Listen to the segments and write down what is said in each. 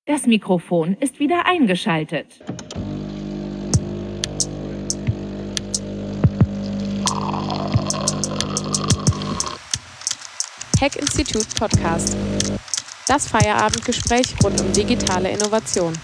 Das Mikrofon ist wieder eingeschaltet. Hack Institute Podcast. Das Feierabendgespräch rund um digitale Innovation.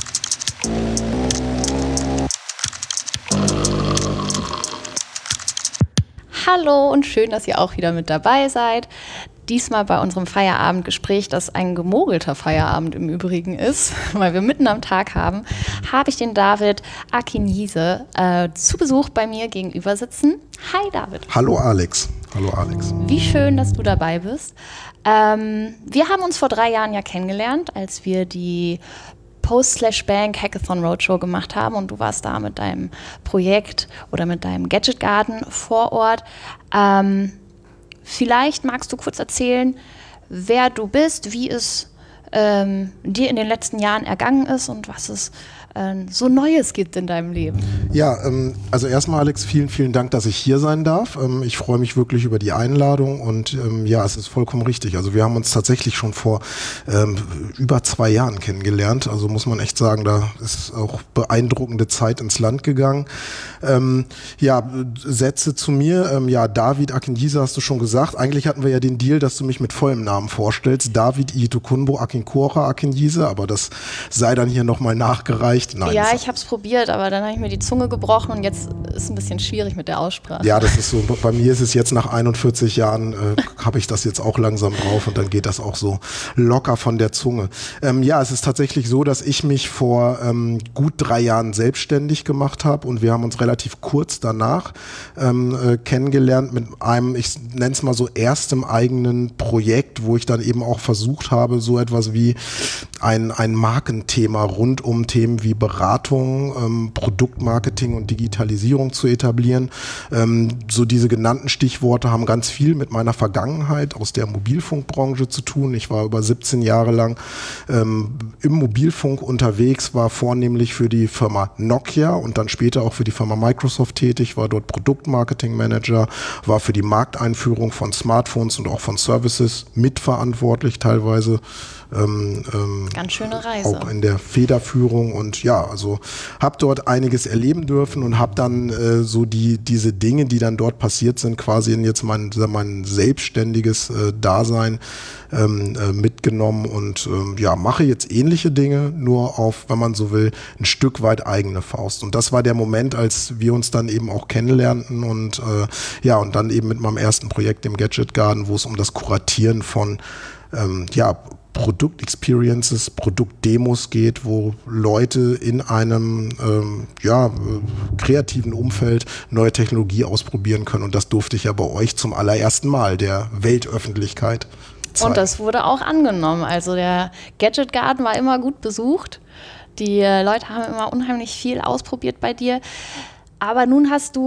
Hallo und schön, dass ihr auch wieder mit dabei seid. Diesmal bei unserem Feierabendgespräch, das ein gemogelter Feierabend im Übrigen ist, weil wir mitten am Tag haben, habe ich den David Akinjise zu Besuch bei mir gegenüber sitzen. Hi David. Hallo Alex. Hallo Alex. Wie schön, dass du dabei bist. Wir haben uns vor 3 Jahren ja kennengelernt, als wir die Post/Bank Hackathon Roadshow gemacht haben und du warst da mit deinem Projekt oder mit deinem Gadget Garden vor Ort. Vielleicht magst du kurz erzählen, wer du bist, wie es dir in den letzten Jahren ergangen ist und was es so Neues gibt in deinem Leben. Ja, also erstmal Alex, vielen, vielen Dank, dass ich hier sein darf. Ich freue mich wirklich über die Einladung und ja, es ist vollkommen richtig. Also wir haben uns tatsächlich schon vor über 2 Jahren kennengelernt. Also muss man echt sagen, da ist auch beeindruckende Zeit ins Land gegangen. Ja, Sätze zu mir. Ja, David Akinjise hast du schon gesagt. Eigentlich hatten wir ja den Deal, dass du mich mit vollem Namen vorstellst. David Itokunbo Akinkora Akinjise, aber das sei dann hier nochmal nachgereicht. Nein, ja, ich habe es probiert, aber dann habe ich mir die Zunge gebrochen und jetzt ist es ein bisschen schwierig mit der Aussprache. Ja, das ist so. Bei mir ist es jetzt nach 41 Jahren, habe ich das jetzt auch langsam drauf und dann geht das auch so locker von der Zunge. Ja, es ist tatsächlich so, dass ich mich vor gut 3 Jahren selbstständig gemacht habe und wir haben uns relativ kurz danach kennengelernt mit einem, ich nenne es mal so, erstem eigenen Projekt, wo ich dann eben auch versucht habe, so etwas wie ein Markenthema rund um Themen wie Beratung, Produktmarketing und Digitalisierung zu etablieren. So diese genannten Stichworte haben ganz viel mit meiner Vergangenheit aus der Mobilfunkbranche zu tun. Ich war über 17 Jahre lang im Mobilfunk unterwegs, war vornehmlich für die Firma Nokia und dann später auch für die Firma Microsoft tätig, war dort Produktmarketing-Manager, war für die Markteinführung von Smartphones und auch von Services mitverantwortlich teilweise. Ganz schöne Reise. Auch in der Federführung und ja, also habe dort einiges erleben dürfen und habe dann so diese Dinge, die dann dort passiert sind, quasi in jetzt mein selbstständiges Dasein mitgenommen und ja, mache jetzt ähnliche Dinge, nur auf, wenn man so will, ein Stück weit eigene Faust. Und das war der Moment, als wir uns dann eben auch kennenlernten und ja, und dann eben mit meinem ersten Projekt, dem Gadget Garden, wo es um das Kuratieren von ja, Produktexperiences, Produktdemos geht, wo Leute in einem kreativen Umfeld neue Technologie ausprobieren können. Und das durfte ich ja bei euch zum allerersten Mal der Weltöffentlichkeit zeigen. Und das wurde auch angenommen. Also der Gadget Garden war immer gut besucht. Die Leute haben immer unheimlich viel ausprobiert bei dir. Aber nun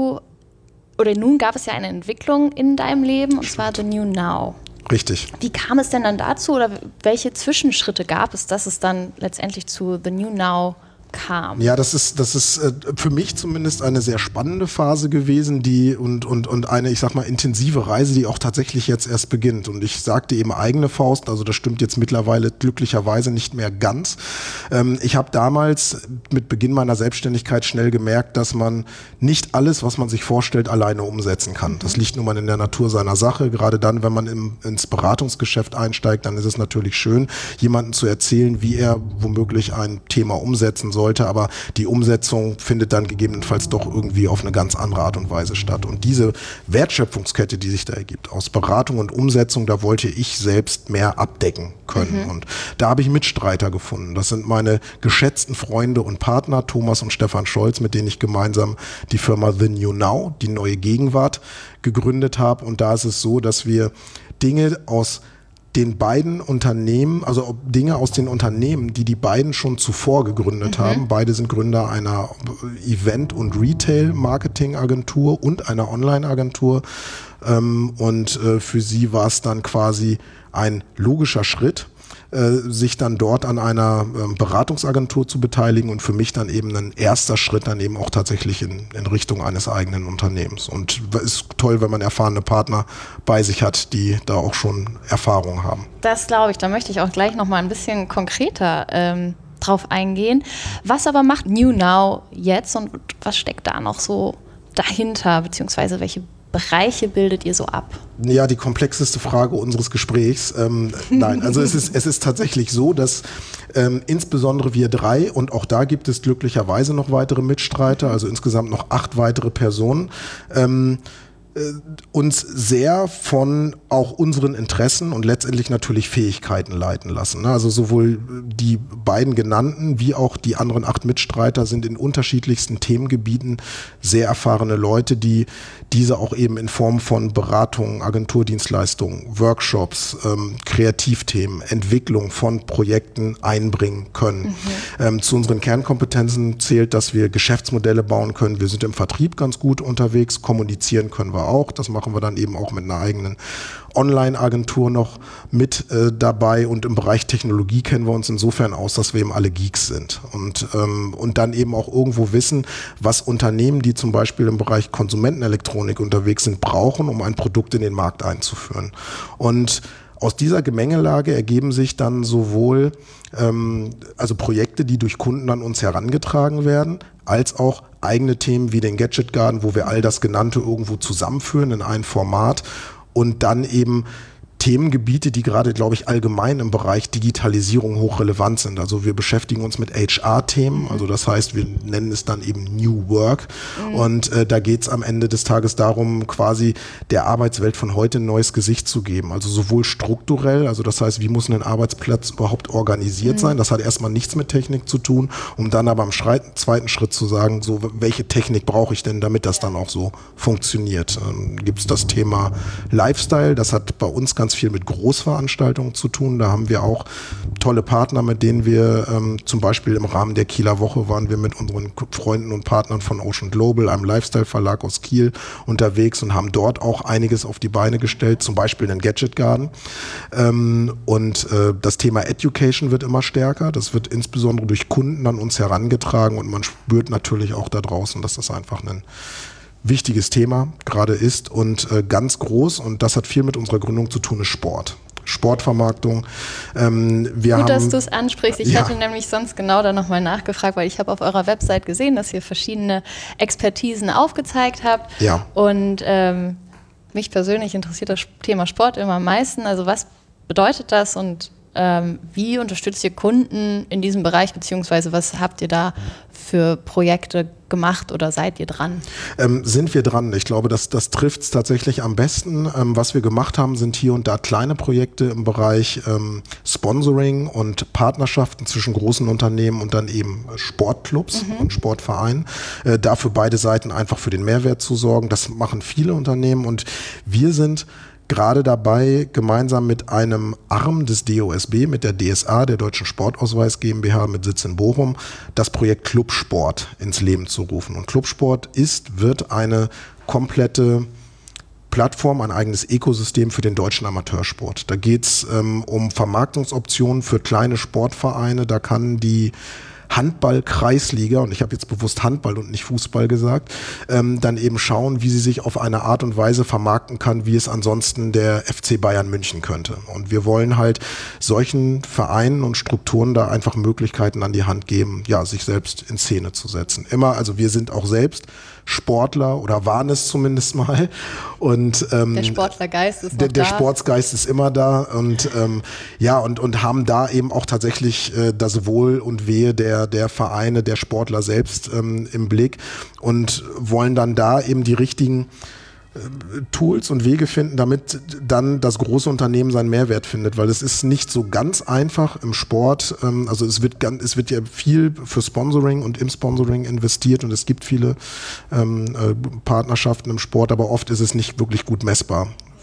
gab es ja eine Entwicklung in deinem Leben, und zwar The New Now. Richtig. Wie kam es denn dann dazu oder welche Zwischenschritte gab es, dass es dann letztendlich zu The New Now kam? Ja, das ist für mich zumindest eine sehr spannende Phase gewesen, die und eine, ich sag mal, intensive Reise, die auch tatsächlich jetzt erst beginnt. Und ich sagte eben eigene Faust, also das stimmt jetzt mittlerweile glücklicherweise nicht mehr ganz. Ich habe damals mit Beginn meiner Selbstständigkeit schnell gemerkt, dass man nicht alles, was man sich vorstellt, alleine umsetzen kann. Das liegt nun mal in der Natur seiner Sache. Gerade dann, wenn man ins Beratungsgeschäft einsteigt, dann ist es natürlich schön, jemandem zu erzählen, wie er womöglich ein Thema umsetzen soll. Aber die Umsetzung findet dann gegebenenfalls doch irgendwie auf eine ganz andere Art und Weise statt. Und diese Wertschöpfungskette, die sich da ergibt, aus Beratung und Umsetzung, da wollte ich selbst mehr abdecken können. Und da habe ich Mitstreiter gefunden. Das sind meine geschätzten Freunde und Partner, Thomas und Stefan Scholz, mit denen ich gemeinsam die Firma The New Now, die neue Gegenwart, gegründet habe. Und da ist es so, dass wir Dinge aus den beiden Unternehmen, also Dinge aus den Unternehmen, die beiden schon zuvor gegründet haben. Beide sind Gründer einer Event- und Retail-Marketing-Agentur und einer Online-Agentur. Und für sie war es dann quasi ein logischer Schritt, sich dann dort an einer Beratungsagentur zu beteiligen und für mich dann eben ein erster Schritt dann eben auch tatsächlich in Richtung eines eigenen Unternehmens. Und ist toll, wenn man erfahrene Partner bei sich hat, die da auch schon Erfahrung haben. Das glaube ich, da möchte ich auch gleich noch mal ein bisschen konkreter drauf eingehen. Was aber macht New Now jetzt und was steckt da noch so dahinter, beziehungsweise welche Bereiche bildet ihr so ab? Ja, die komplexeste Frage unseres Gesprächs. Nein, also es ist tatsächlich so, dass insbesondere wir drei, und auch da gibt es glücklicherweise noch weitere Mitstreiter, also insgesamt noch 8 weitere Personen, uns sehr von auch unseren Interessen und letztendlich natürlich Fähigkeiten leiten lassen. Also sowohl die beiden genannten wie auch die anderen 8 Mitstreiter sind in unterschiedlichsten Themengebieten sehr erfahrene Leute, die diese auch eben in Form von Beratungen, Agenturdienstleistungen, Workshops, Kreativthemen, Entwicklung von Projekten einbringen können. Zu unseren Kernkompetenzen zählt, dass wir Geschäftsmodelle bauen können. Wir sind im Vertrieb ganz gut unterwegs, kommunizieren können wir auch. Das machen wir dann eben auch mit einer eigenen Online-Agentur noch mit dabei, und im Bereich Technologie kennen wir uns insofern aus, dass wir eben alle Geeks sind und dann eben auch irgendwo wissen, was Unternehmen, die zum Beispiel im Bereich Konsumentenelektronik unterwegs sind, brauchen, um ein Produkt in den Markt einzuführen. Und aus dieser Gemengelage ergeben sich dann sowohl also Projekte, die durch Kunden an uns herangetragen werden, als auch eigene Themen wie den Gadget Garden, wo wir all das Genannte irgendwo zusammenführen in ein Format, und dann eben Themengebiete, die gerade, glaube ich, allgemein im Bereich Digitalisierung hochrelevant sind. Also wir beschäftigen uns mit HR-Themen, also das heißt, wir nennen es dann eben New Work, und da geht es am Ende des Tages darum, quasi der Arbeitswelt von heute ein neues Gesicht zu geben. Also sowohl strukturell, also das heißt, wie muss ein Arbeitsplatz überhaupt organisiert sein? Das hat erstmal nichts mit Technik zu tun, um dann aber im zweiten Schritt zu sagen, so welche Technik brauche ich denn, damit das dann auch so funktioniert. Gibt es das Thema Lifestyle, das hat bei uns ganz viel mit Großveranstaltungen zu tun. Da haben wir auch tolle Partner, mit denen wir zum Beispiel im Rahmen der Kieler Woche waren wir mit unseren Freunden und Partnern von Ocean Global, einem Lifestyle-Verlag aus Kiel, unterwegs und haben dort auch einiges auf die Beine gestellt, zum Beispiel den Gadget Garden. Und das Thema Education wird immer stärker. Das wird insbesondere durch Kunden an uns herangetragen, und man spürt natürlich auch da draußen, dass das einfach ein wichtiges Thema gerade ist, und ganz groß, und das hat viel mit unserer Gründung zu tun, ist Sport. Sportvermarktung. Gut, dass du es ansprichst. Ich hätte nämlich sonst genau da nochmal nachgefragt, weil ich habe auf eurer Website gesehen, dass ihr verschiedene Expertisen aufgezeigt habt. Ja. Und mich persönlich interessiert das Thema Sport immer am meisten. Also was bedeutet das und wie unterstützt ihr Kunden in diesem Bereich, beziehungsweise was habt ihr da für Projekte gemacht oder seid ihr dran? Sind wir dran. Ich glaube, das trifft es tatsächlich am besten. Was wir gemacht haben, sind hier und da kleine Projekte im Bereich Sponsoring und Partnerschaften zwischen großen Unternehmen und dann eben Sportclubs und Sportvereinen. Dafür beide Seiten einfach für den Mehrwert zu sorgen. Das machen viele Unternehmen, und wir sind gerade dabei, gemeinsam mit einem Arm des DOSB, mit der DSA, der Deutschen Sportausweis GmbH mit Sitz in Bochum, das Projekt Clubsport ins Leben zu rufen. Und Clubsport wird eine komplette Plattform, ein eigenes Ökosystem für den deutschen Amateursport. Da geht es um Vermarktungsoptionen für kleine Sportvereine. Da kann die Handball-Kreisliga, und ich habe jetzt bewusst Handball und nicht Fußball gesagt, dann eben schauen, wie sie sich auf eine Art und Weise vermarkten kann, wie es ansonsten der FC Bayern München könnte. Und wir wollen halt solchen Vereinen und Strukturen da einfach Möglichkeiten an die Hand geben, ja, sich selbst in Szene zu setzen. Also wir sind auch selbst Sportler oder waren es zumindest mal. Und der Sportlergeist ist noch der Sportsgeist ist immer da, und und haben da eben auch tatsächlich das Wohl und Wehe der Vereine, der Sportler selbst im Blick, und wollen dann da eben die richtigen Tools und Wege finden, damit dann das große Unternehmen seinen Mehrwert findet, weil es ist nicht so ganz einfach im Sport. Also es wird ja viel für Sponsoring und im Sponsoring investiert, und es gibt viele Partnerschaften im Sport, aber oft ist es nicht wirklich gut messbar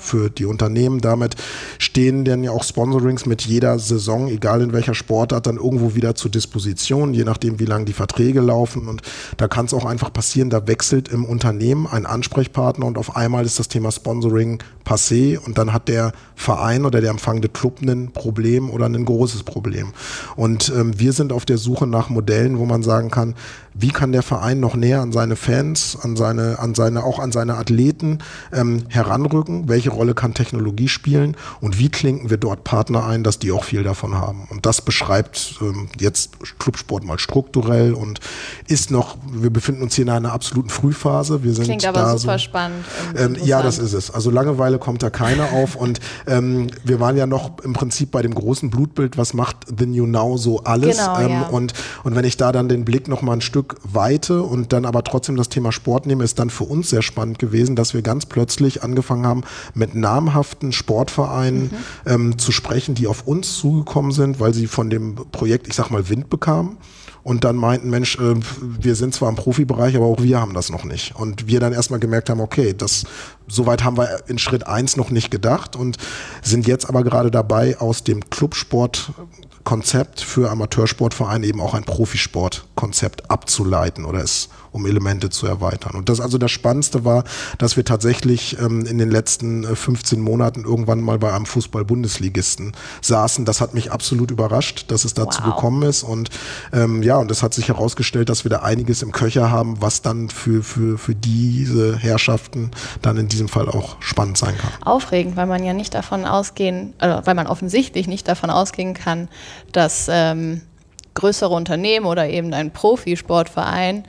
für die Unternehmen. Damit stehen dann ja auch Sponsorings mit jeder Saison, egal in welcher Sportart, dann irgendwo wieder zur Disposition, je nachdem, wie lange die Verträge laufen. Und da kann es auch einfach passieren, da wechselt im Unternehmen ein Ansprechpartner und auf einmal ist das Thema Sponsoring passé und dann hat der Verein oder der empfangende Club ein Problem oder ein großes Problem. Und wir sind auf der Suche nach Modellen, wo man sagen kann, wie kann der Verein noch näher an seine Fans, auch an seine Athleten heranrücken? Welche Rolle kann Technologie spielen? Und wie klinken wir dort Partner ein, dass die auch viel davon haben? Und das beschreibt jetzt Clubsport mal strukturell und wir befinden uns hier in einer absoluten Frühphase. Wir sind Klingt aber super spannend. Ja, das ist es. Also Langeweile kommt da keiner auf und wir waren ja noch im Prinzip bei dem großen Blutbild, was macht The New Now so alles? Genau, ja. Und wenn ich da dann den Blick noch mal ein Stück weite und dann aber trotzdem das Thema Sport nehme, ist dann für uns sehr spannend gewesen, dass wir ganz plötzlich angefangen haben, mit namhaften Sportvereinen zu sprechen, die auf uns zugekommen sind, weil sie von dem Projekt, ich sag mal, Wind bekamen. Und dann meinten, Mensch, wir sind zwar im Profibereich, aber auch wir haben das noch nicht. Und wir dann erstmal gemerkt haben, okay, soweit haben wir in Schritt 1 noch nicht gedacht und sind jetzt aber gerade dabei, aus dem Clubsportkonzept für Amateursportvereine eben auch ein Profisportkonzept abzuleiten oder es um Elemente zu erweitern. Und das Spannendste war, dass wir tatsächlich in den letzten 15 Monaten irgendwann mal bei einem Fußball-Bundesligisten saßen. Das hat mich absolut überrascht, dass es dazu gekommen ist. Und und es hat sich herausgestellt, dass wir da einiges im Köcher haben, was dann für diese Herrschaften dann in diesem Fall auch spannend sein kann. Aufregend, weil man ja nicht davon weil man offensichtlich nicht davon ausgehen kann, dass größere Unternehmen oder eben ein Profisportverein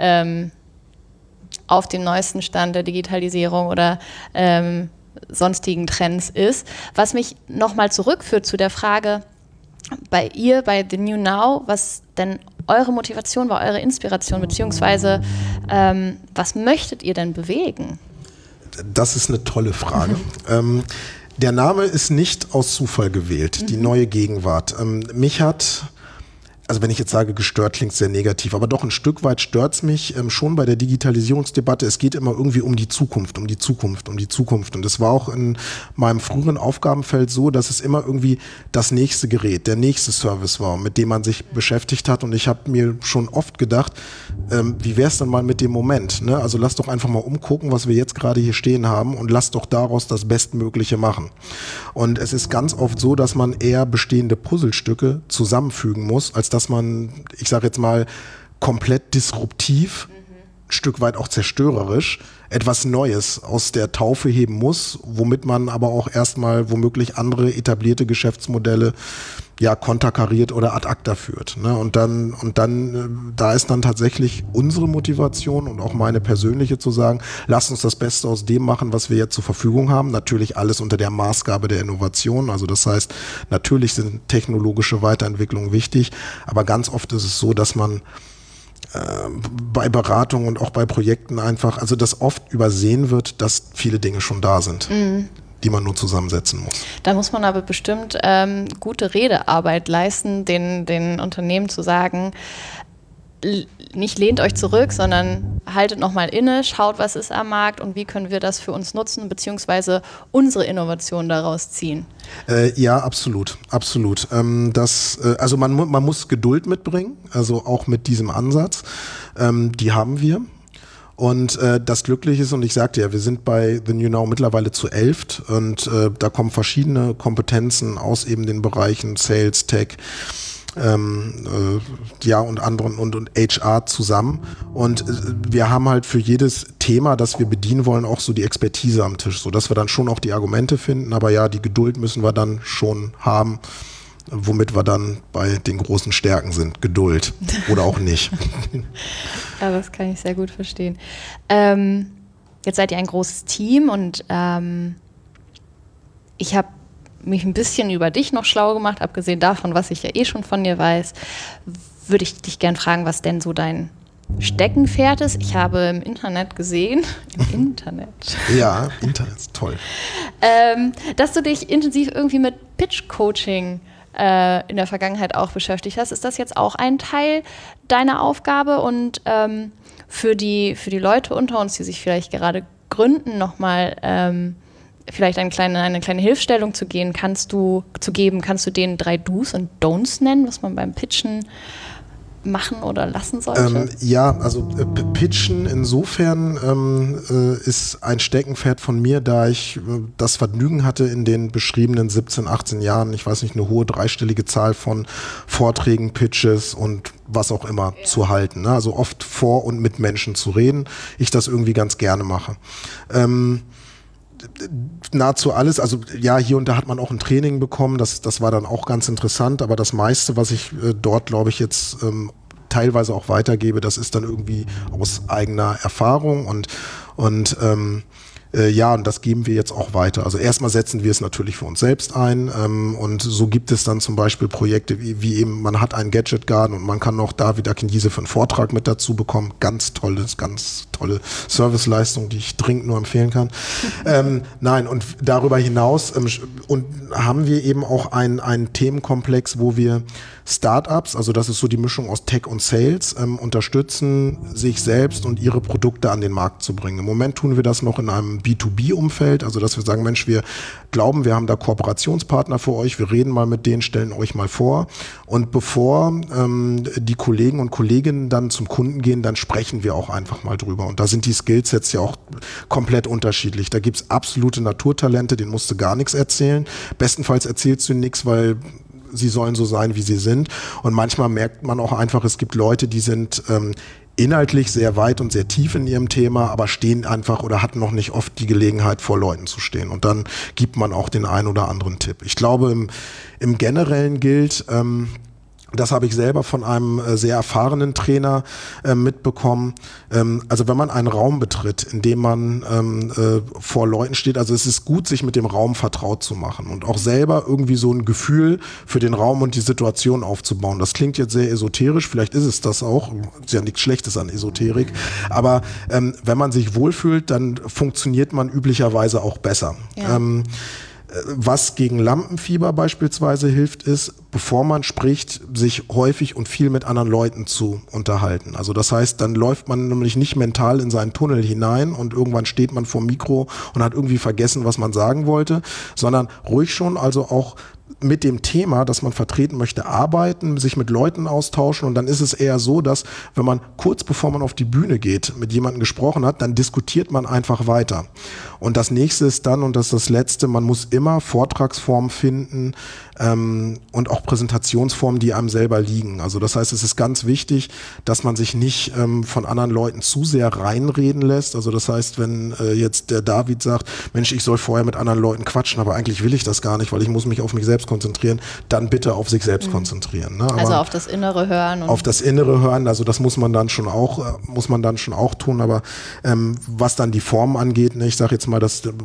auf dem neuesten Stand der Digitalisierung oder sonstigen Trends ist. Was mich nochmal zurückführt zu der Frage, bei The New Now, was denn eure Motivation war, eure Inspiration, beziehungsweise was möchtet ihr denn bewegen? Das ist eine tolle Frage. Der Name ist nicht aus Zufall gewählt, die neue Gegenwart. Mich hat... Also wenn ich jetzt sage, gestört, klingt sehr negativ, aber doch ein Stück weit stört es mich schon bei der Digitalisierungsdebatte. Es geht immer irgendwie um die Zukunft. Und es war auch in meinem früheren Aufgabenfeld so, dass es immer irgendwie das nächste Gerät, der nächste Service war, mit dem man sich beschäftigt hat. Und ich habe mir schon oft gedacht, wie wäre es denn mal mit dem Moment? Ne? Also lass doch einfach mal umgucken, was wir jetzt gerade hier stehen haben und lass doch daraus das Bestmögliche machen. Und es ist ganz oft so, dass man eher bestehende Puzzlestücke zusammenfügen muss, als dass man, ich sage jetzt mal, komplett disruptiv, ein Stück weit auch zerstörerisch, etwas Neues aus der Taufe heben muss, womit man aber auch erstmal womöglich andere etablierte Geschäftsmodelle konterkariert oder ad acta führt. Ne? Und dann, da ist dann tatsächlich unsere Motivation und auch meine persönliche zu sagen, lasst uns das Beste aus dem machen, was wir jetzt zur Verfügung haben. Natürlich alles unter der Maßgabe der Innovation. Also das heißt, natürlich sind technologische Weiterentwicklungen wichtig, aber ganz oft ist es so, dass man bei Beratungen und auch bei Projekten einfach, also dass oft übersehen wird, dass viele Dinge schon da sind. Die man nur zusammensetzen muss. Da muss man aber bestimmt gute Redearbeit leisten, den Unternehmen zu sagen, nicht lehnt euch zurück, sondern haltet nochmal inne, schaut, was ist am Markt und wie können wir das für uns nutzen, beziehungsweise unsere Innovation daraus ziehen. Ja, absolut. Also man muss Geduld mitbringen, also auch mit diesem Ansatz. Die haben wir. Und das Glückliche ist, und ich sagte ja, wir sind bei The New Now mittlerweile zu 11 und da kommen verschiedene Kompetenzen aus eben den Bereichen Sales, Tech, und anderen und HR zusammen. Und wir haben halt für jedes Thema, das wir bedienen wollen, auch so die Expertise am Tisch, sodass wir dann schon auch die Argumente finden. Aber ja, die Geduld müssen wir dann schon haben, womit wir dann bei den großen Stärken sind. Geduld oder auch nicht. Ja, das kann ich sehr gut verstehen. Jetzt seid ihr ein großes Team und ich habe mich ein bisschen über dich noch schlau gemacht, abgesehen davon, was ich ja eh schon von dir weiß, würde ich dich gern fragen, was denn so dein Steckenpferd ist. Ich habe im Internet gesehen, Ja, Internet ist toll. Dass du dich intensiv irgendwie mit Pitch-Coaching in der Vergangenheit auch beschäftigt hast. Ist das jetzt auch ein Teil deiner Aufgabe? Und für die Leute unter uns, die sich vielleicht gerade gründen, nochmal vielleicht eine kleine Hilfestellung zu geben, kannst du denen 3 Do's und Don'ts nennen, was man beim Pitchen machen oder lassen sollte? Ja, also Pitchen insofern ist ein Steckenpferd von mir, da ich das Vergnügen hatte, in den beschriebenen 17, 18 Jahren, ich weiß nicht, eine hohe dreistellige Zahl von Vorträgen, Pitches und was auch immer zu halten. Ne? Also oft vor und mit Menschen zu reden. Ich das irgendwie ganz gerne mache. Nahezu alles, also ja, hier und da hat man auch ein Training bekommen, das war dann auch ganz interessant, aber das meiste, was ich dort, glaube ich, jetzt teilweise auch weitergebe, das ist dann irgendwie aus eigener Erfahrung und und das geben wir jetzt auch weiter. Also erstmal setzen wir es natürlich für uns selbst ein und so gibt es dann zum Beispiel Projekte wie eben, man hat einen Gadget Garden und man kann noch David Akinjise für einen Vortrag mit dazu bekommen. Ganz tolle Serviceleistung, die ich dringend nur empfehlen kann. Nein, und darüber hinaus und haben wir eben auch einen Themenkomplex, wo wir Startups, also das ist so die Mischung aus Tech und Sales, unterstützen, sich selbst und ihre Produkte an den Markt zu bringen. Im Moment tun wir das noch in einem B2B-Umfeld, also dass wir sagen, Mensch, wir glauben, wir haben da Kooperationspartner für euch, wir reden mal mit denen, stellen euch mal vor und bevor die Kollegen und Kolleginnen dann zum Kunden gehen, dann sprechen wir auch einfach mal drüber und da sind die Skillsets ja auch komplett unterschiedlich. Da gibt's absolute Naturtalente, denen musst du gar nichts erzählen. Bestenfalls erzählst du nichts, weil sie sollen so sein, wie sie sind. Und manchmal merkt man auch einfach, es gibt Leute, die sind inhaltlich sehr weit und sehr tief in ihrem Thema, aber stehen einfach oder hatten noch nicht oft die Gelegenheit, vor Leuten zu stehen. Und dann gibt man auch den einen oder anderen Tipp. Ich glaube, im Generellen gilt, das habe ich selber von einem sehr erfahrenen Trainer mitbekommen. Also wenn man einen Raum betritt, in dem man vor Leuten steht, also es ist gut, sich mit dem Raum vertraut zu machen und auch selber irgendwie so ein Gefühl für den Raum und die Situation aufzubauen. Das klingt jetzt sehr esoterisch, vielleicht ist es das auch, ist ja nichts Schlechtes an Esoterik, aber wenn man sich wohlfühlt, dann funktioniert man üblicherweise auch besser. Ja. Was gegen Lampenfieber beispielsweise hilft, ist, bevor man spricht, sich häufig und viel mit anderen Leuten zu unterhalten. Also das heißt, dann läuft man nämlich nicht mental in seinen Tunnel hinein und irgendwann steht man vor dem Mikro und hat irgendwie vergessen, was man sagen wollte, sondern ruhig schon, also auch mit dem Thema, das man vertreten möchte, arbeiten, sich mit Leuten austauschen und dann ist es eher so, dass wenn man kurz bevor man auf die Bühne geht, mit jemandem gesprochen hat, dann diskutiert man einfach weiter. Und das nächste ist dann, und das ist das letzte, man muss immer Vortragsformen finden und auch Präsentationsformen, die einem selber liegen. Also das heißt, es ist ganz wichtig, dass man sich nicht von anderen Leuten zu sehr reinreden lässt. Also das heißt, wenn jetzt der David sagt, Mensch, ich soll vorher mit anderen Leuten quatschen, aber eigentlich will ich das gar nicht, weil ich muss mich auf mich selbst konzentrieren, dann bitte auf sich selbst konzentrieren. Ne? Also auf das Innere hören. Auf das Innere hören, also das muss man dann schon auch tun, aber was dann die Formen angeht, ne, ich sage jetzt mal,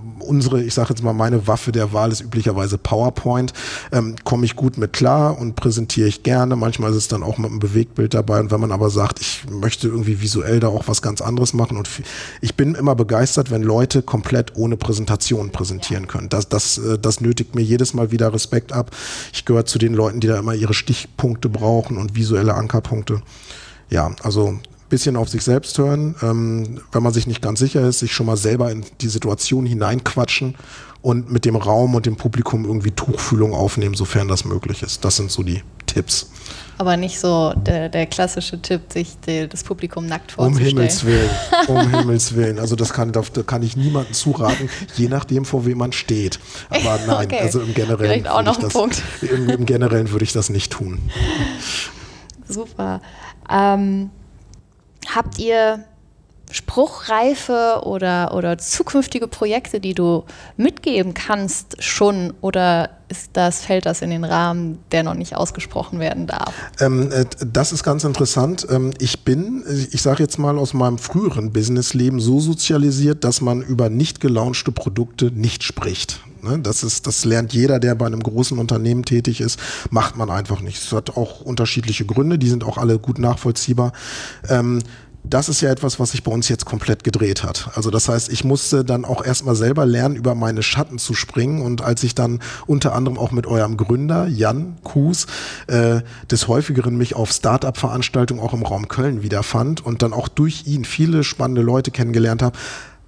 meine Waffe der Wahl ist üblicherweise PowerPoint, komme ich gut mit klar und präsentiere ich gerne, manchmal ist es dann auch mit einem Bewegtbild dabei und wenn man aber sagt, ich möchte irgendwie visuell da auch was ganz anderes machen und ich bin immer begeistert, wenn Leute komplett ohne Präsentation präsentieren können. Das nötigt mir jedes Mal wieder Respekt ab. Ich gehöre zu den Leuten, die da immer ihre Stichpunkte brauchen und visuelle Ankerpunkte. Ja, also ein bisschen auf sich selbst hören, wenn man sich nicht ganz sicher ist, sich schon mal selber in die Situation hineinquatschen und mit dem Raum und dem Publikum irgendwie Tuchfühlung aufnehmen, sofern das möglich ist. Das sind so die Tipps. Aber nicht so der klassische Tipp, sich das Publikum nackt vorzustellen. Um Himmels Willen. Also da kann ich niemandem zuraten, je nachdem, vor wem man steht. Aber nein, okay. Also im Generellen vielleicht auch noch ein Punkt. Im Generellen würde ich das nicht tun. Super. Habt ihr spruchreife oder zukünftige Projekte, die du mitgeben kannst schon, oder fällt das in den Rahmen, der noch nicht ausgesprochen werden darf? Das ist ganz interessant. Ich sage jetzt mal aus meinem früheren Businessleben so sozialisiert, dass man über nicht gelaunchte Produkte nicht spricht. Das lernt jeder, der bei einem großen Unternehmen tätig ist, macht man einfach nicht. Es hat auch unterschiedliche Gründe, die sind auch alle gut nachvollziehbar. Das ist ja etwas, was sich bei uns jetzt komplett gedreht hat. Also das heißt, ich musste dann auch erstmal selber lernen, über meine Schatten zu springen. Und als ich dann unter anderem auch mit eurem Gründer, Jan Kues, des Häufigeren mich auf Start-up-Veranstaltungen auch im Raum Köln wiederfand und dann auch durch ihn viele spannende Leute kennengelernt habe,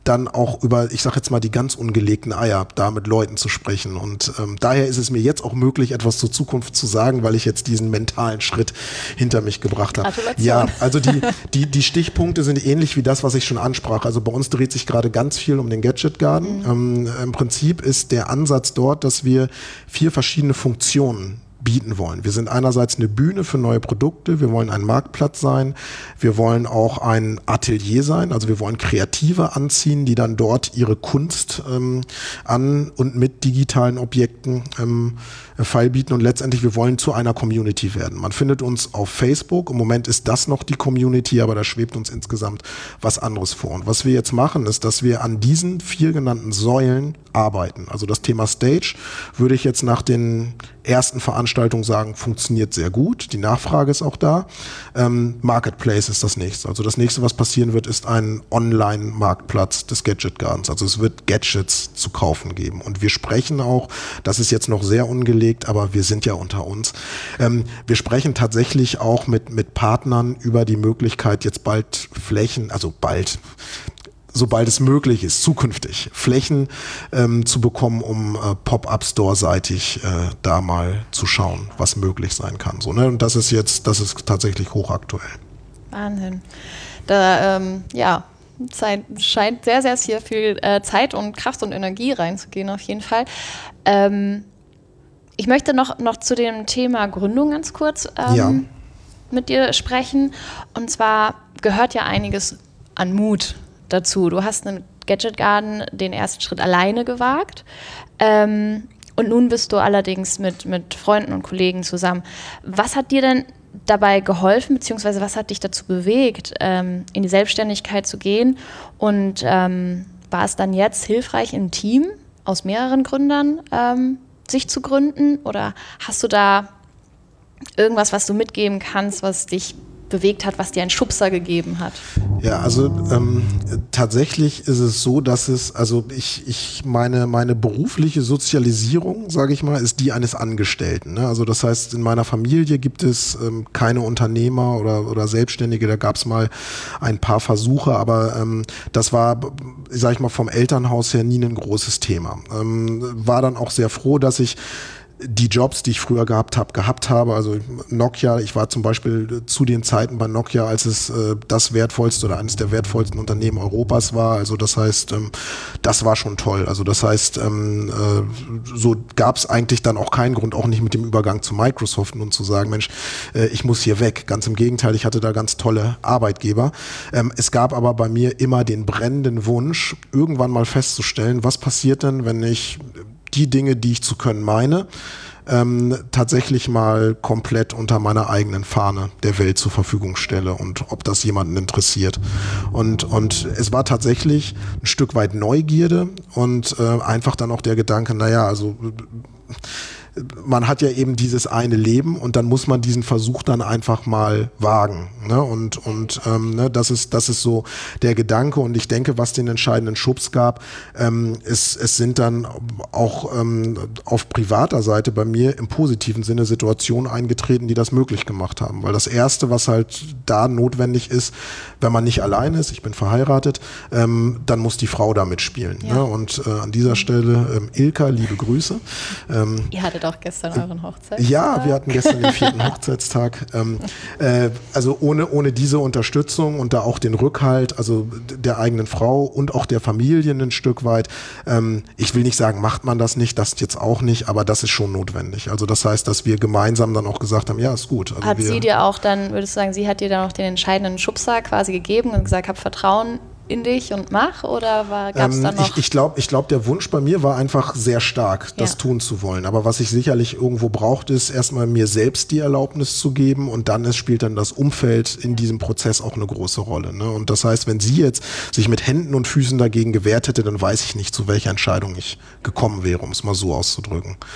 dann auch über, ich sage jetzt mal, die ganz ungelegten Eier da mit Leuten zu sprechen. Und daher ist es mir jetzt auch möglich, etwas zur Zukunft zu sagen, weil ich jetzt diesen mentalen Schritt hinter mich gebracht habe. Ja, also die Stichpunkte sind ähnlich wie das, was ich schon ansprach. Also bei uns dreht sich gerade ganz viel um den Gadget Garden. Im Prinzip ist der Ansatz dort, dass wir 4 verschiedene Funktionen bieten wollen. Wir sind einerseits eine Bühne für neue Produkte, wir wollen ein Marktplatz sein, wir wollen auch ein Atelier sein, also wir wollen Kreative anziehen, die dann dort ihre Kunst an und mit digitalen Objekten feilbieten und letztendlich wir wollen zu einer Community werden. Man findet uns auf Facebook, im Moment ist das noch die Community, aber da schwebt uns insgesamt was anderes vor. Und was wir jetzt machen, ist, dass wir an diesen 4 genannten Säulen arbeiten. Also das Thema Stage würde ich jetzt nach den ersten Veranstaltungen sagen, funktioniert sehr gut. Die Nachfrage ist auch da. Marketplace ist das nächste. Also das nächste, was passieren wird, ist ein Online-Marktplatz des Gadget Gardens. Also es wird Gadgets zu kaufen geben. Und wir sprechen auch, das ist jetzt noch sehr ungelegt, aber wir sind ja unter uns. Wir sprechen tatsächlich auch mit Partnern über die Möglichkeit, jetzt bald Flächen, also bald, sobald es möglich ist, zukünftig Flächen zu bekommen, um Pop-up-Store-seitig da mal zu schauen, was möglich sein kann. So, ne? Und das ist tatsächlich hochaktuell. Wahnsinn. Da, scheint sehr, sehr viel Zeit und Kraft und Energie reinzugehen, auf jeden Fall. Ich möchte noch zu dem Thema Gründung ganz kurz mit dir sprechen. Und zwar gehört ja einiges an Mut dazu. Du hast einen Gadget Garden den ersten Schritt alleine gewagt und nun bist du allerdings mit Freunden und Kollegen zusammen. Was hat dir denn dabei geholfen, beziehungsweise was hat dich dazu bewegt, in die Selbstständigkeit zu gehen und war es dann jetzt hilfreich, im Team aus mehreren Gründern sich zu gründen oder hast du da irgendwas, was du mitgeben kannst, was dich bewegt hat, was dir einen Schubser gegeben hat? Ja, also tatsächlich ist es so, dass meine berufliche Sozialisierung, sage ich mal, ist die eines Angestellten. Ne? Also das heißt, in meiner Familie gibt es keine Unternehmer oder Selbstständige, da gab es mal ein paar Versuche, aber das war, sage ich mal, vom Elternhaus her nie ein großes Thema. War dann auch sehr froh, dass ich die Jobs, die ich früher gehabt habe, also Nokia, ich war zum Beispiel zu den Zeiten bei Nokia, als es das wertvollste oder eines der wertvollsten Unternehmen Europas war, also das heißt, das war schon toll, also das heißt, so gab es eigentlich dann auch keinen Grund, auch nicht mit dem Übergang zu Microsoft nun zu sagen, Mensch, ich muss hier weg, ganz im Gegenteil, ich hatte da ganz tolle Arbeitgeber. Es gab aber bei mir immer den brennenden Wunsch, irgendwann mal festzustellen, was passiert denn, wenn ich die Dinge, die ich zu können meine, tatsächlich mal komplett unter meiner eigenen Fahne der Welt zur Verfügung stelle und ob das jemanden interessiert. Und es war tatsächlich ein Stück weit Neugierde und einfach dann auch der Gedanke, naja, also man hat ja eben dieses eine Leben und dann muss man diesen Versuch dann einfach mal wagen. Ne? Und das ist so der Gedanke und ich denke, was den entscheidenden Schubs gab, es sind dann auch auf privater Seite bei mir im positiven Sinne Situationen eingetreten, die das möglich gemacht haben. Weil das Erste, was halt da notwendig ist, wenn man nicht allein ist, ich bin verheiratet, dann muss die Frau da mitspielen. Ja. Ne? Und an dieser Stelle, Ilka, liebe Grüße. Ihr hattet auch gestern euren Hochzeitstag. Ja, wir hatten gestern den 4. Hochzeitstag. Also ohne diese Unterstützung und da auch den Rückhalt, also der eigenen Frau und auch der Familie ein Stück weit. Ich will nicht sagen, macht man das nicht, das jetzt auch nicht, aber das ist schon notwendig. Also das heißt, dass wir gemeinsam dann auch gesagt haben, ja, ist gut. Also hat sie dir auch dann, würdest du sagen, sie hat dir dann auch den entscheidenden Schubser quasi gegeben und gesagt, hab Vertrauen in dich und mach, oder gab es da noch? Ich glaube, der Wunsch bei mir war einfach sehr stark, das tun zu wollen. Aber was ich sicherlich irgendwo brauchte, ist erstmal mir selbst die Erlaubnis zu geben und dann spielt dann das Umfeld in diesem Prozess auch eine große Rolle. Ne? Und das heißt, wenn sie jetzt sich mit Händen und Füßen dagegen gewehrt hätte, dann weiß ich nicht, zu welcher Entscheidung ich gekommen wäre, um es mal so auszudrücken.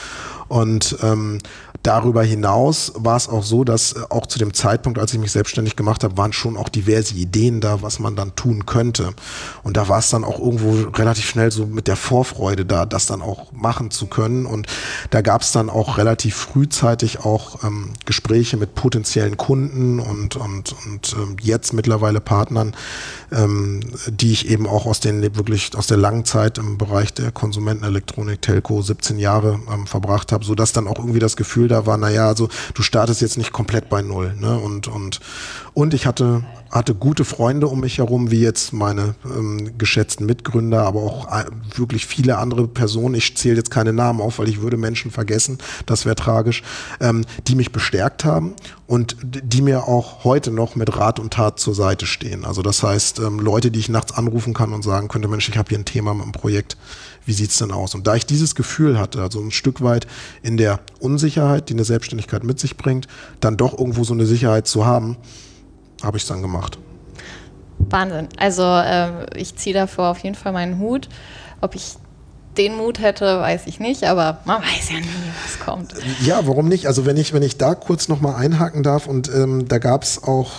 Und darüber hinaus war es auch so, dass auch zu dem Zeitpunkt, als ich mich selbstständig gemacht habe, waren schon auch diverse Ideen da, was man dann tun könnte. Und da war es dann auch irgendwo relativ schnell so mit der Vorfreude da, das dann auch machen zu können. Und da gab es dann auch relativ frühzeitig auch Gespräche mit potenziellen Kunden und jetzt mittlerweile Partnern, die ich eben auch aus der langen Zeit im Bereich der Konsumentenelektronik, Telco 17 Jahre verbracht habe, sodass dann auch irgendwie das Gefühl da war, naja, also du startest jetzt nicht komplett bei Null. Ne? Und ich hatte gute Freunde um mich herum, wie jetzt meine geschätzten Mitgründer, aber auch wirklich viele andere Personen. Ich zähle jetzt keine Namen auf, weil ich würde Menschen vergessen, das wäre tragisch, die mich bestärkt haben und die mir auch heute noch mit Rat und Tat zur Seite stehen. Also das heißt, Leute, die ich nachts anrufen kann und sagen könnte, Mensch, ich habe hier ein Thema mit einem Projekt, wie sieht's denn aus? Und da ich dieses Gefühl hatte, also ein Stück weit in der Unsicherheit, die eine Selbstständigkeit mit sich bringt, dann doch irgendwo so eine Sicherheit zu haben, habe ich es dann gemacht. Wahnsinn. Also ich ziehe davor auf jeden Fall meinen Hut. Ob ich den Mut hätte, weiß ich nicht, aber man weiß ja nie, was kommt. Ja, warum nicht? Also wenn ich da kurz nochmal einhaken darf und da gab es auch,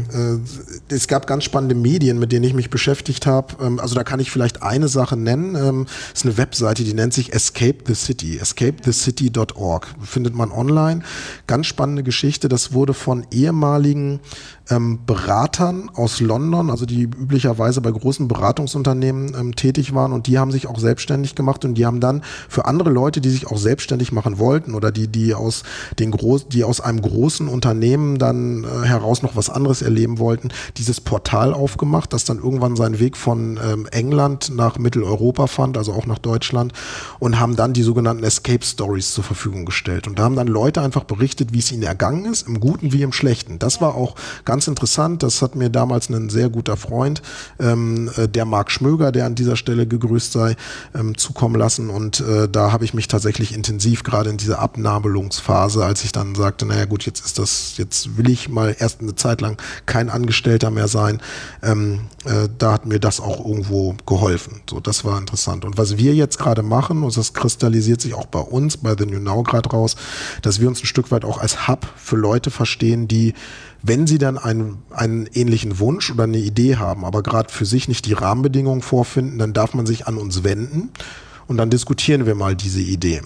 es gab ganz spannende Medien, mit denen ich mich beschäftigt habe. Also da kann ich vielleicht eine Sache nennen. Das ist eine Webseite, die nennt sich Escape the City, escapethecity.org. Findet man online. Ganz spannende Geschichte. Das wurde von ehemaligen Beratern aus London, also die üblicherweise bei großen Beratungsunternehmen tätig waren, und die haben sich auch selbstständig gemacht und die haben dann für andere Leute, die sich auch selbstständig machen wollten oder die aus einem großen Unternehmen dann heraus noch was anderes erleben wollten, dieses Portal aufgemacht, das dann irgendwann seinen Weg von England nach Mitteleuropa fand, also auch nach Deutschland, und haben dann die sogenannten Escape Stories zur Verfügung gestellt. Und da haben dann Leute einfach berichtet, wie es ihnen ergangen ist, im Guten wie im Schlechten. Das war auch ganz interessant. Das hat mir damals ein sehr guter Freund, der Marc Schmöger, der an dieser Stelle gegrüßt sei, zukommen lassen. Und da habe ich mich tatsächlich intensiv gerade in dieser Abnabelungsphase, als ich dann sagte, naja gut, jetzt will ich mal erst eine Zeit lang kein Angestellter mehr sein. Da hat mir das auch irgendwo geholfen. So, das war interessant. Und was wir jetzt gerade machen, und das kristallisiert sich auch bei uns, bei The New Now gerade raus, dass wir uns ein Stück weit auch als Hub für Leute verstehen, die, wenn sie dann einen ähnlichen Wunsch oder eine Idee haben, aber gerade für sich nicht die Rahmenbedingungen vorfinden, dann darf man sich an uns wenden und dann diskutieren wir mal diese Idee.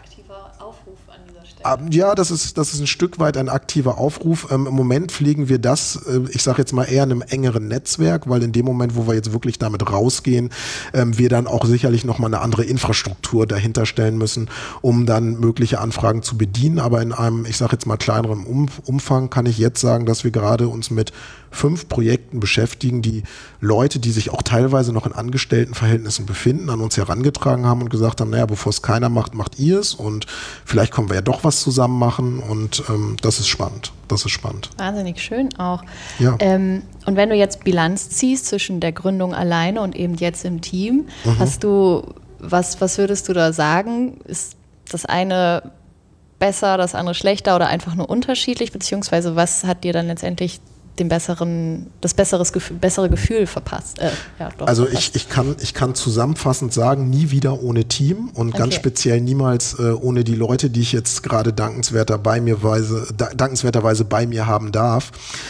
Ja, das ist ein Stück weit ein aktiver Aufruf. Im Moment pflegen wir das, ich sage jetzt mal eher in einem engeren Netzwerk, weil in dem Moment, wo wir jetzt wirklich damit rausgehen, wir dann auch sicherlich nochmal eine andere Infrastruktur dahinter stellen müssen, um dann mögliche Anfragen zu bedienen. Aber in einem, ich sage jetzt mal kleineren Umfang kann ich jetzt sagen, dass wir gerade uns mit 5 Projekten beschäftigen, die Leute, die sich auch teilweise noch in Angestelltenverhältnissen befinden, an uns herangetragen haben und gesagt haben, naja, bevor es keiner macht, macht ihr es, und vielleicht können wir ja doch was zusammen machen, und das ist spannend. Das ist spannend. Wahnsinnig schön auch. Ja. Und wenn du jetzt Bilanz ziehst zwischen der Gründung alleine und eben jetzt im Team, hast du, was würdest du da sagen? Ist das eine besser, das andere schlechter oder einfach nur unterschiedlich, beziehungsweise was hat dir dann letztendlich das bessere Gefühl verpasst? Also ich kann zusammenfassend sagen, nie wieder ohne Team und ganz speziell niemals ohne die Leute, die ich jetzt gerade dankenswerterweise bei mir haben darf.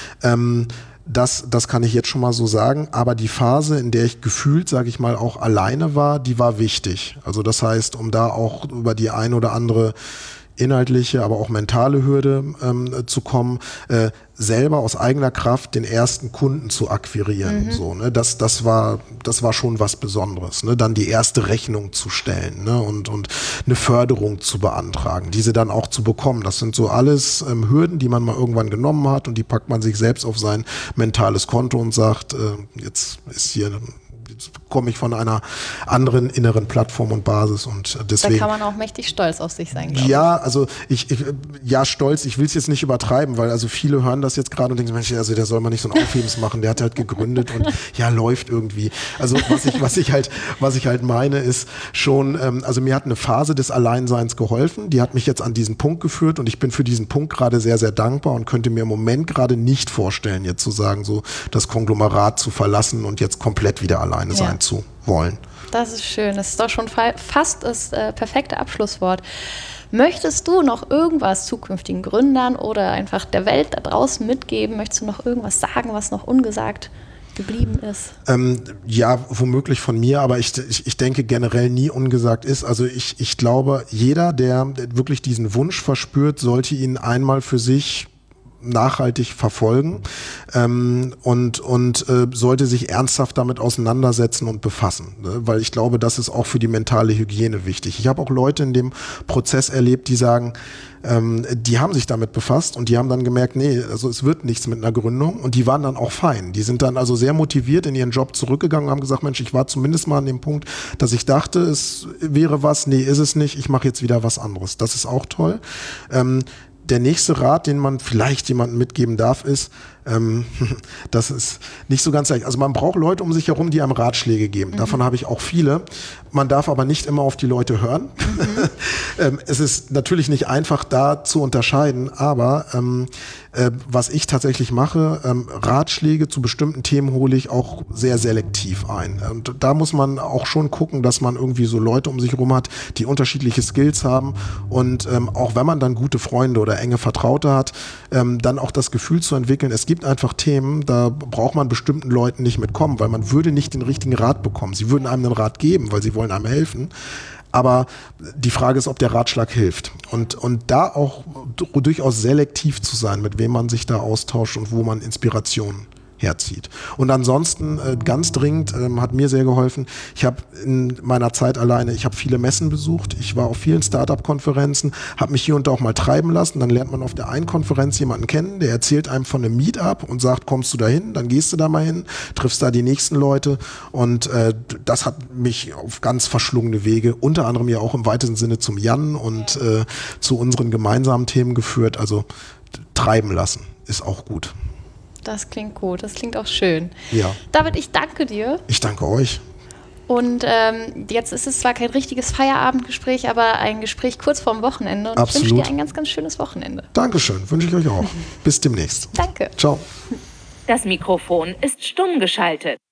Das kann ich jetzt schon mal so sagen, aber die Phase, in der ich gefühlt, sage ich mal, auch alleine war, die war wichtig. Also das heißt, um da auch über die ein oder andere inhaltliche, aber auch mentale Hürde zu kommen, selber aus eigener Kraft den ersten Kunden zu akquirieren. So, ne? Das war schon was Besonderes. Ne? Dann die erste Rechnung zu stellen, ne? und eine Förderung zu beantragen, diese dann auch zu bekommen. Das sind so alles Hürden, die man mal irgendwann genommen hat, und die packt man sich selbst auf sein mentales Konto und sagt, jetzt komme ich von einer anderen inneren Plattform und Basis, und deswegen. Da kann man auch mächtig stolz auf sich sein, glaube ich. Ja, also stolz, ich will es jetzt nicht übertreiben, weil also viele hören das jetzt gerade und denken, Mensch, also der soll mal nicht so ein Aufhebens machen, der hat halt gegründet und ja, läuft irgendwie. Also was ich halt meine ist schon, also mir hat eine Phase des Alleinseins geholfen, die hat mich jetzt an diesen Punkt geführt, und ich bin für diesen Punkt gerade sehr, sehr dankbar und könnte mir im Moment gerade nicht vorstellen, jetzt zu sagen, so das Konglomerat zu verlassen und jetzt komplett wieder alleine sein zu wollen. Das ist schön. Das ist doch schon fast das perfekte Abschlusswort. Möchtest du noch irgendwas zukünftigen Gründern oder einfach der Welt da draußen mitgeben? Möchtest du noch irgendwas sagen, was noch ungesagt geblieben ist? Ja, womöglich von mir, aber ich denke generell nie ungesagt ist. Also ich glaube, jeder, der wirklich diesen Wunsch verspürt, sollte ihn einmal für sich nachhaltig verfolgen und sollte sich ernsthaft damit auseinandersetzen und befassen, ne? Weil ich glaube, das ist auch für die mentale Hygiene wichtig. Ich habe auch Leute in dem Prozess erlebt, die sagen, die haben sich damit befasst und die haben dann gemerkt, nee, also es wird nichts mit einer Gründung, und die waren dann auch fein. Die sind dann also sehr motiviert in ihren Job zurückgegangen und haben gesagt, Mensch, ich war zumindest mal an dem Punkt, dass ich dachte, es wäre was, nee, ist es nicht, ich mache jetzt wieder was anderes. Das ist auch toll. Der nächste Rat, den man vielleicht jemandem mitgeben darf, ist, das ist nicht so ganz leicht. Also man braucht Leute um sich herum, die einem Ratschläge geben. Davon habe ich auch viele. Man darf aber nicht immer auf die Leute hören. Es ist natürlich nicht einfach, da zu unterscheiden, aber was ich tatsächlich mache, Ratschläge zu bestimmten Themen hole ich auch sehr selektiv ein. Und da muss man auch schon gucken, dass man irgendwie so Leute um sich herum hat, die unterschiedliche Skills haben, und auch wenn man dann gute Freunde oder enge Vertraute hat, dann auch das Gefühl zu entwickeln, es gibt einfach Themen, da braucht man bestimmten Leuten nicht mitkommen, weil man würde nicht den richtigen Rat bekommen. Sie würden einem einen Rat geben, weil sie wollen einem helfen. Aber die Frage ist, ob der Ratschlag hilft. Und da auch durchaus selektiv zu sein, mit wem man sich da austauscht und wo man Inspiration herzieht. Und ansonsten ganz dringend hat mir sehr geholfen, ich habe in meiner Zeit alleine, ich habe viele Messen besucht, ich war auf vielen Startup-Konferenzen, habe mich hier und da auch mal treiben lassen, dann lernt man auf der einen Konferenz jemanden kennen, der erzählt einem von einem Meetup und sagt, kommst du da hin, dann gehst du da mal hin, triffst da die nächsten Leute, und das hat mich auf ganz verschlungene Wege, unter anderem ja auch im weitesten Sinne zum Jan und zu unseren gemeinsamen Themen geführt. Also treiben lassen ist auch gut. Das klingt gut, das klingt auch schön. Ja. David, ich danke dir. Ich danke euch. Und jetzt ist es zwar kein richtiges Feierabendgespräch, aber ein Gespräch kurz vorm Wochenende. Und Absolut. Ich wünsche dir ein ganz, ganz schönes Wochenende. Dankeschön, wünsche ich euch auch. Bis demnächst. Danke. Ciao. Das Mikrofon ist stumm geschaltet.